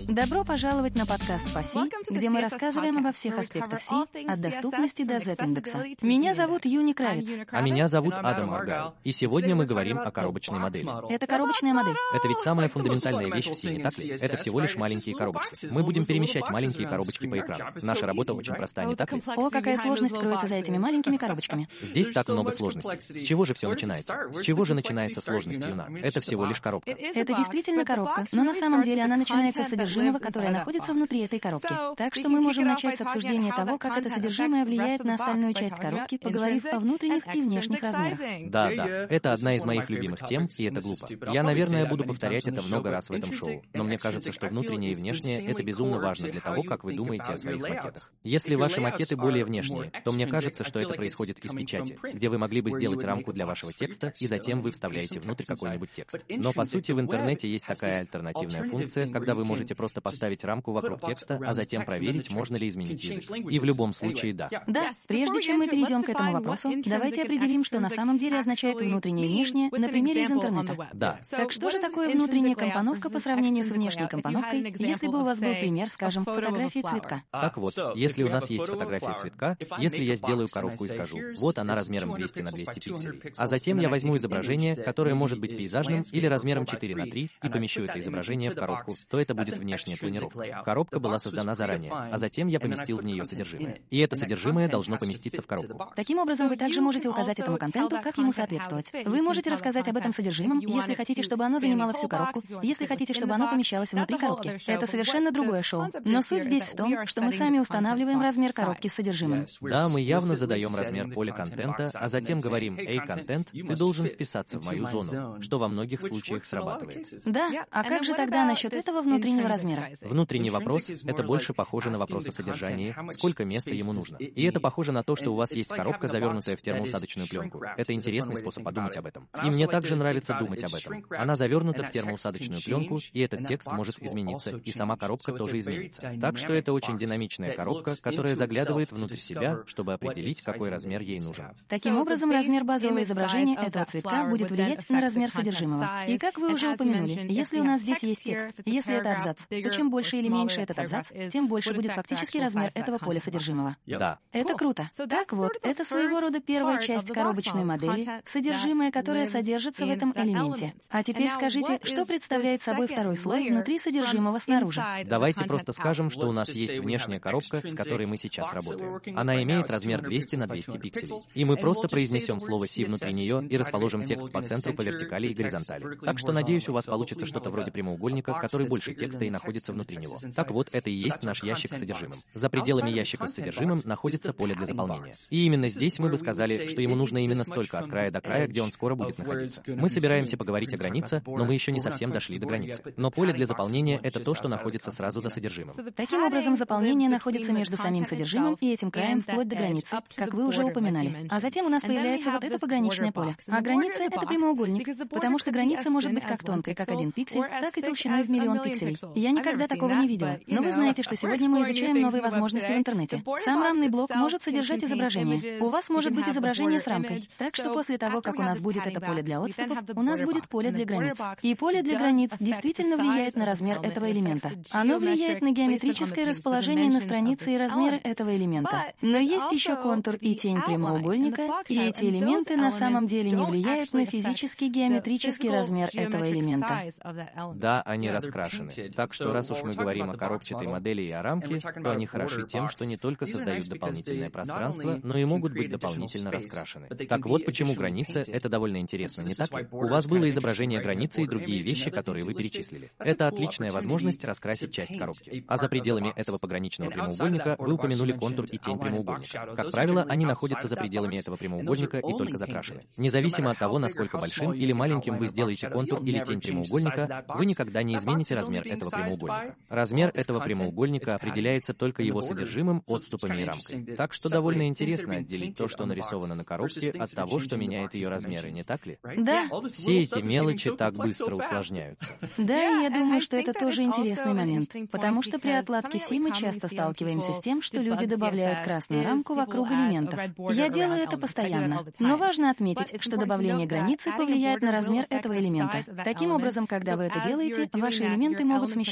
Добро пожаловать на подкаст по Си, где мы рассказываем обо всех аспектах Си, от доступности до Z-индекса. Меня зовут Юни Кравец. А меня зовут Адам Аргайл. И сегодня мы говорим о коробочной модели. Это коробочная модель. Это ведь самая фундаментальная вещь в Си, не так ли? Это всего лишь маленькие коробочки. Мы будем перемещать маленькие коробочки по экрану. Наша работа очень простая, не так ли? О, какая сложность кроется за этими маленькими коробочками. Здесь так много сложностей. С чего же все начинается? С чего же начинается сложность, Юна? Это всего лишь коробка. Это действительно коробка, но на самом деле она начинается с содержимого, которое находится внутри этой коробки. Так что мы можем начать с обсуждения того, как это содержимое влияет на остальную часть коробки, поговорив о внутренних и внешних размерах. Да, это одна из моих любимых тем, и это глупо. Я, наверное, буду повторять это много раз в этом шоу, но мне кажется, что внутреннее и внешнее — это безумно важно для того, как вы думаете о своих макетах. Если ваши макеты более внешние, то мне кажется, что это происходит из печати, где вы могли бы сделать рамку для вашего текста, и затем вы вставляете внутрь какой-нибудь текст. Но, по сути, в интернете есть такая альтернативная функция, когда вы можете просто поставить рамку вокруг текста, а затем проверить, можно ли изменить язык. И в любом случае, да. Да, прежде чем мы перейдем к этому вопросу, давайте определим, что на самом деле означает внутреннее и внешнее на примере из интернета. Да. Так что же такое внутренняя компоновка по сравнению с внешней компоновкой, если бы у вас был пример, скажем, фотографии цветка? Так вот, если у нас есть фотография цветка, если я сделаю коробку и скажу, вот она размером 200 на 200 пикселей, а затем я возьму изображение, которое может быть пейзажным или размером 4 на 3, и помещу это изображение в коробку, то это будет внешняя планировка. Коробка была создана заранее, а затем я поместил в нее содержимое. И это содержимое должно поместиться в коробку. Таким образом, вы также можете указать этому контенту, как ему соответствовать. Вы можете рассказать об этом содержимом, если хотите, чтобы оно занимало всю коробку, если хотите, чтобы оно помещалось внутри коробки. Это совершенно другое шоу. Но суть здесь в том, что мы сами устанавливаем размер коробки с содержимым. Да, мы явно задаем размер поля контента, а затем говорим: «Эй, контент, ты должен вписаться в мою зону», что во многих случаях срабатывает. Да, а как же тогда насчет этого внутреннего размера? Внутренний вопрос — это больше похоже на вопрос о содержании, сколько места ему нужно. И это похоже на то, что у вас есть коробка, завернутая в термоусадочную пленку. Это интересный способ подумать об этом. И мне также нравится думать об этом. Она завернута в термоусадочную пленку, и этот текст может измениться, и сама коробка тоже изменится. Так что это очень динамичная коробка, которая заглядывает внутрь себя, чтобы определить, какой размер ей нужен. Таким образом, размер базового изображения этого цветка будет влиять на размер содержимого. И как вы уже упомянули, если у нас здесь есть текст, если это абзац, то чем больше или меньше этот абзац, тем больше будет фактический размер этого поля содержимого. Да. Это круто. Так вот, это своего рода первая часть коробочной модели, содержимое, которое содержится в этом элементе. А теперь скажите, что представляет собой второй слой внутри содержимого снаружи? Давайте просто скажем, что у нас есть внешняя коробка, с которой мы сейчас работаем. Она имеет размер 200 на 200 пикселей. И мы просто произнесем слово «си» внутри нее и расположим текст по центру, по вертикали и горизонтали. Так что, надеюсь, у вас получится что-то вроде прямоугольника, который больше текста и находится внутри него. Так вот, это и есть наш ящик с содержимым. За пределами ящика с содержимым находится поле для заполнения. И именно здесь мы бы сказали, что ему нужно именно столько от края до края, где он скоро будет находиться. Мы собираемся поговорить о границе, но мы еще не совсем дошли до границы. Но поле для заполнения — это то, что находится сразу за содержимым. Таким образом, заполнение находится между самим содержимым и этим краем вплоть до границы, как вы уже упоминали. А затем у нас появляется вот это пограничное поле. А граница — это прямоугольник, потому что граница может быть как тонкой, как 1 пиксель, так и толщиной в миллион пикселей. Я никогда такого не видела. Но вы знаете, что сегодня мы изучаем новые возможности в интернете. Сам рамный блок может содержать изображение. У вас может быть изображение с рамкой. Так что после того, как у нас будет это поле для отступов, у нас будет поле для границ. И поле для границ действительно влияет на размер этого элемента. Оно влияет на геометрическое расположение на странице и размеры этого элемента. Но есть еще контур и тень прямоугольника, и эти элементы на самом деле не влияют на физический геометрический размер этого элемента. Да, они раскрашены. Так что раз уж мы говорим о коробчатой модели и о рамке, то они хороши тем, что не только создают дополнительное пространство, но и могут быть дополнительно раскрашены. Так вот почему граница — это довольно интересно, не так ли? У вас было изображение границы и другие вещи, которые вы перечислили. Это отличная возможность раскрасить часть коробки. А за пределами этого пограничного прямоугольника вы упомянули контур и тень прямоугольника. Как правило, они находятся за пределами этого прямоугольника и только закрашены. Независимо от того, насколько большим или маленьким вы сделаете контур или тень прямоугольника, вы никогда не измените размер этого прямоугольника. Размер этого прямоугольника определяется только его содержимым, отступами и рамкой. Так что довольно интересно отделить то, что нарисовано на коробке, от того, что меняет ее размеры, не так ли? Да. Все эти мелочи так быстро усложняются. Да, и я думаю, что это тоже интересный момент, потому что при отладке Си мы часто сталкиваемся с тем, что люди добавляют красную рамку вокруг элементов. Я делаю это постоянно. Но важно отметить, что добавление границы повлияет на размер этого элемента. Таким образом, когда вы это делаете, ваши элементы могут смещаться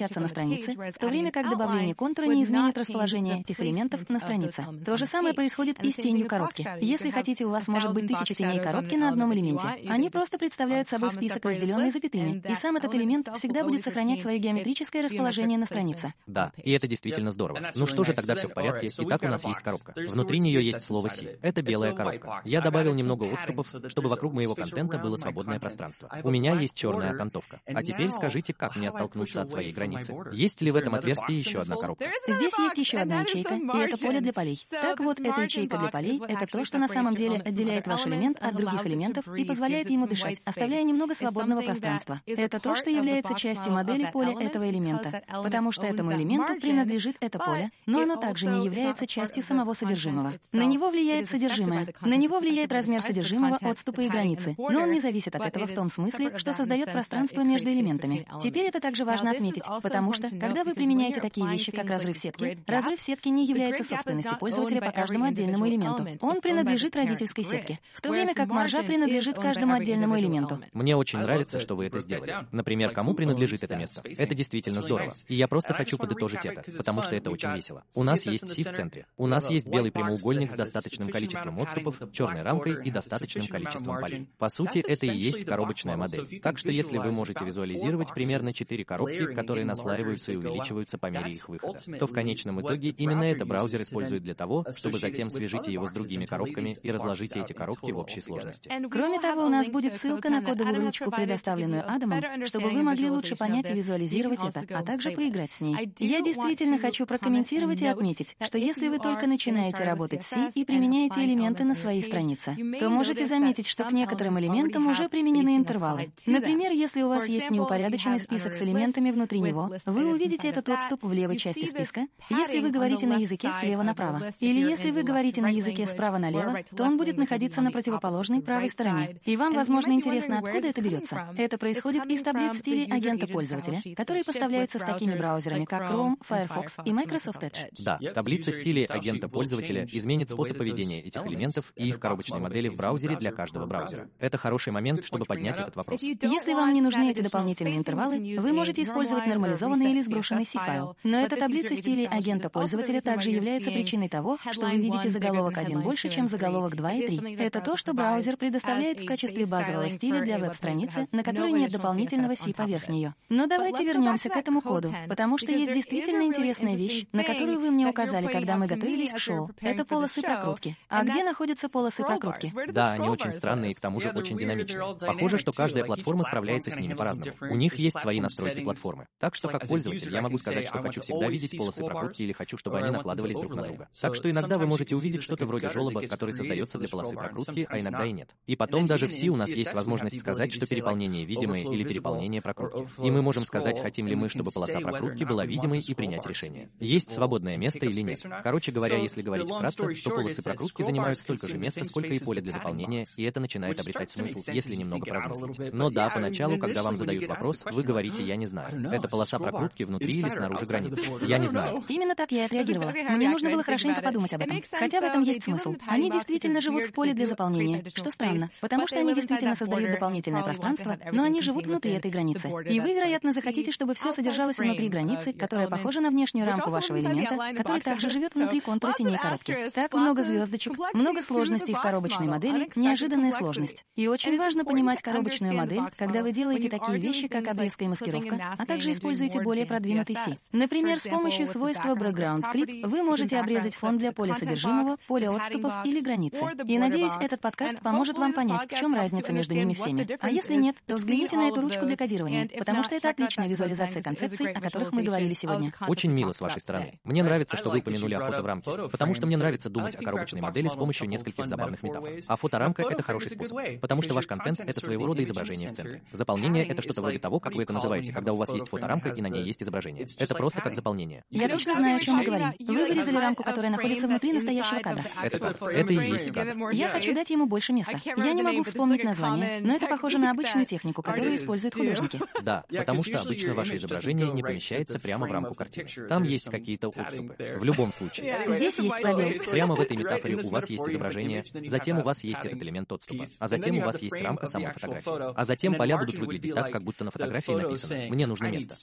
размещаться на странице, в то время как добавление контура не изменит расположение этих элементов на странице. То же самое происходит и с тенью коробки. Если хотите, у вас может быть 1000 теней коробки на одном элементе. Они просто представляют собой список, разделенный запятыми, и сам этот элемент всегда будет сохранять свое геометрическое расположение на странице. Да, и это действительно здорово. Ну что же, тогда все в порядке. Итак, у нас есть коробка. Внутри нее есть слово C. Это белая коробка. Я добавил немного отступов, чтобы вокруг моего контента было свободное пространство. У меня есть черная окантовка. А теперь скажите, как мне оттолкнуться от своей границы? Есть ли в этом отверстии еще одна коробка? Здесь есть еще одна ячейка, и это поле для полей. Так вот, эта ячейка для полей — это то, что на самом деле отделяет ваш элемент от других элементов и позволяет ему дышать, оставляя немного свободного пространства. Это то, что является частью модели поля этого элемента, потому что этому элементу принадлежит это поле, но оно также не является частью самого содержимого. На него влияет содержимое. На него влияет размер содержимого, отступы и границы, но он не зависит от этого в том смысле, что создает пространство между элементами. Теперь это также важно отметить, потому что, когда вы применяете такие вещи, как разрыв сетки не является собственностью пользователя по каждому отдельному элементу. Он принадлежит родительской сетке, в то время как маржа принадлежит каждому отдельному элементу. Мне очень нравится, что вы это сделали. Например, кому принадлежит это место? Это действительно здорово. И я просто хочу подытожить это, потому что это очень весело. У нас есть C в центре. У нас есть белый прямоугольник с достаточным количеством отступов, черной рамкой и достаточным количеством полей. По сути, это и есть коробочная модель. Так что если вы можете визуализировать примерно 4 коробки, которые наслаиваются и увеличиваются по мере их выхода, то в конечном итоге именно это браузер использует для того, чтобы затем свяжите его с другими коробками и разложите эти коробки в общей сложности. Кроме того, у нас будет ссылка на кодовую ручку, предоставленную Адамом, чтобы вы могли лучше понять и визуализировать это, а также поиграть с ней. Я действительно хочу прокомментировать и отметить, что если вы только начинаете работать с C и применяете элементы на своей странице, то можете заметить, что к некоторым элементам уже применены интервалы. Например, если у вас есть неупорядоченный список с элементами внутри него, вы увидите этот отступ в левой части списка, если вы говорите на языке слева направо. Или если вы говорите на языке справа налево, то он будет находиться на противоположной правой стороне. И вам, возможно, интересно, откуда это берется. Это происходит из таблиц стилей агента пользователя, которые поставляются с такими браузерами, как Chrome, Firefox и Microsoft Edge. Да, таблица стилей агента пользователя изменит способ поведения этих элементов и их коробочной модели в браузере для каждого браузера. Это хороший момент, чтобы поднять этот вопрос. Если вам не нужны эти дополнительные интервалы, вы можете использовать нормализованный или сброшенный C-файл. Но эта таблица стилей агента пользователя также является причиной того, что вы видите заголовок 1 больше, чем заголовок 2 и 3. Это то, что браузер предоставляет в качестве базового стиля для веб-страницы, на которой нет дополнительного C поверх нее. Но давайте вернемся к этому коду, потому что есть действительно интересная вещь, на которую вы мне указали, когда мы готовились к шоу. Это полосы прокрутки. А где находятся полосы прокрутки? Да, они очень странные и к тому же очень динамичные. Похоже, что каждая платформа справляется с ними по-разному. У них есть свои настройки платформы. Так что, как пользователь, я могу сказать, что хочу всегда видеть полосы прокрутки или хочу, чтобы они накладывались друг на друга. Так что иногда вы можете увидеть что-то вроде желоба, который создается для полосы прокрутки, а иногда и нет. И потом даже в C у нас есть возможность сказать, что переполнение видимое или переполнение прокрутки. И мы можем сказать, хотим ли мы, чтобы полоса прокрутки была видимой, и принять решение. Есть свободное место или нет. Короче говоря, если говорить вкратце, то полосы прокрутки занимают столько же места, сколько и поле для заполнения, и это начинает обретать смысл, если немного поразмыслить. Но да, поначалу, когда вам задают вопрос, вы говорите «я не знаю». Это полоса прокрутки внутри или снаружи границы. Я не знаю. Именно так я и отреагировала. Мне нужно было хорошенько подумать об этом. Хотя в этом есть смысл. Они действительно живут в поле для заполнения, что странно, потому что они действительно создают дополнительное пространство, но они живут внутри этой границы. И вы, вероятно, захотите, чтобы все содержалось внутри границы, которая похожа на внешнюю рамку вашего элемента, который также живет внутри контура теней коробки. Так много звездочек, много сложностей в коробочной модели, неожиданная сложность. И очень важно понимать коробочную модель, когда вы делаете такие вещи, как обрезка и маскировка, а также используете более продвинутый C. Например, с помощью свойства Background Clip вы можете обрезать фон для поля содержимого, поля отступов или границы. И надеюсь, этот подкаст поможет вам понять, в чем разница между ними всеми. А если нет, то взгляните на эту ручку для кодирования, потому что это отличная визуализация концепций, о которых мы говорили сегодня. Очень мило с вашей стороны. Мне нравится, что вы упомянули о фото в рамке, потому что мне нравится думать о коробочной модели с помощью нескольких забавных метафор. А фоторамка — это хороший способ, потому что ваш контент — это своего рода изображение в центре. Заполнение — это что-то вроде того, как вы это называете, когда у вас есть фоторамка и на ней есть изображение. Это просто как заполнение. Я точно знаю, о чем мы говорим. Вы вырезали рамку, которая находится внутри настоящего кадра. Это и есть кадр. Я хочу дать ему больше места. Я не могу вспомнить название, но это похоже на обычную технику, которую используют художники. Да, потому что обычно ваше изображение не помещается прямо в рамку картины. Там есть какие-то отступы. В любом случае. Здесь есть пробел. Прямо в этой метафоре у вас есть изображение, затем у вас есть этот элемент отступа, а затем у вас есть рамка самой фотографии. А затем поля будут выглядеть так, как будто на фотографии написано «Мне нужно место».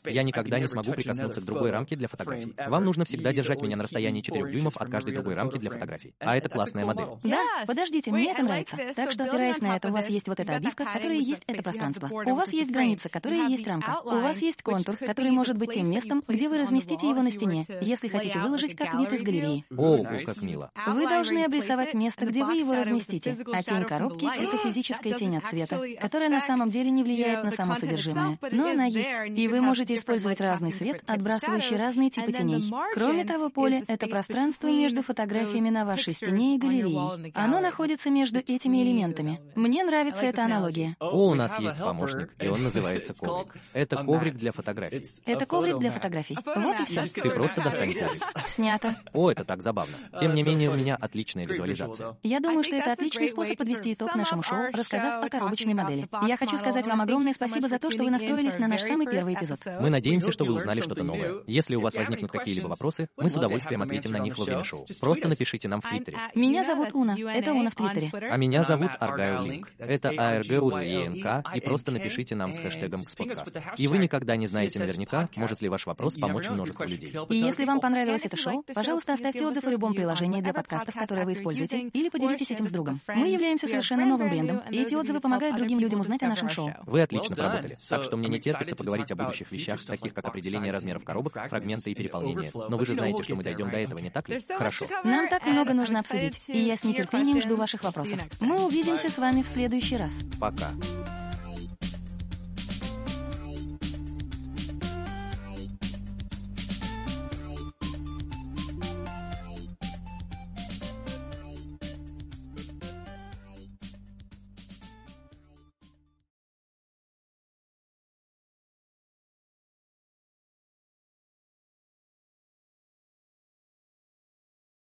Я никогда не смогу прикоснуться к другой рамке для фотографий. Вам нужно всегда держать меня на расстоянии 4 дюймов от каждой другой рамки для фотографий. А это классная модель. Да, подождите, мне это нравится. Так что, опираясь на это, у вас есть вот эта обивка, которая есть это пространство. У вас есть граница, которая есть рамка. У вас есть контур, который может быть тем местом, где вы разместите его на стене, если хотите выложить как вид из галереи. Ого, как мило. Вы должны обрисовать место, где вы его разместите. А тень коробки — это физическая тень от света, которая на самом деле не влияет на само содержимое. Но она есть. И вы можете использовать разный свет, отбрасывающий разные типы теней. Кроме того, поле — это пространство между фотографиями на вашей стене и галереей. Оно находится между этими элементами. Мне нравится эта аналогия. О, у нас есть помощник, и он называется коврик. Это коврик для фотографий. Это коврик для фотографий. Вот и все. Ты просто достань коврик. Снято. О, это так забавно. Тем не менее, у меня отличная визуализация. Я думаю, что это отличный способ подвести итог нашему шоу, рассказав о коробочной модели. Я хочу сказать вам огромное спасибо за то, что вы настроились на наш самый первый эпизод. Мы надеемся, что вы узнали что-то новое. Если у вас возникнут какие-либо вопросы, мы с удовольствием ответим на них во время шоу. Просто напишите нам в Твиттере. Меня зовут Уна. Это Уна в Твиттере. А меня зовут Аргайл Линк. Это ARGULENK, и просто напишите нам с хэштегом #Сподкаст. И вы никогда не знаете наверняка, может ли ваш вопрос помочь множеству людей. И если вам понравилось это шоу, пожалуйста, оставьте отзыв в любом приложении для подкастов, которое вы используете, или поделитесь этим с другом. Мы являемся совершенно новым брендом, и эти отзывы помогают другим людям узнать о нашем шоу. Вы отлично поработали, так что мне не терпится поговорить о будущих вещах, таких как определение размеров коробок, фрагменты и переполнение. Но вы же знаете, что мы дойдем до этого, не так ли? Хорошо. Нам так много нужно обсудить, и я с нетерпением жду ваших вопросов. Мы увидимся с вами в следующий раз. Пока.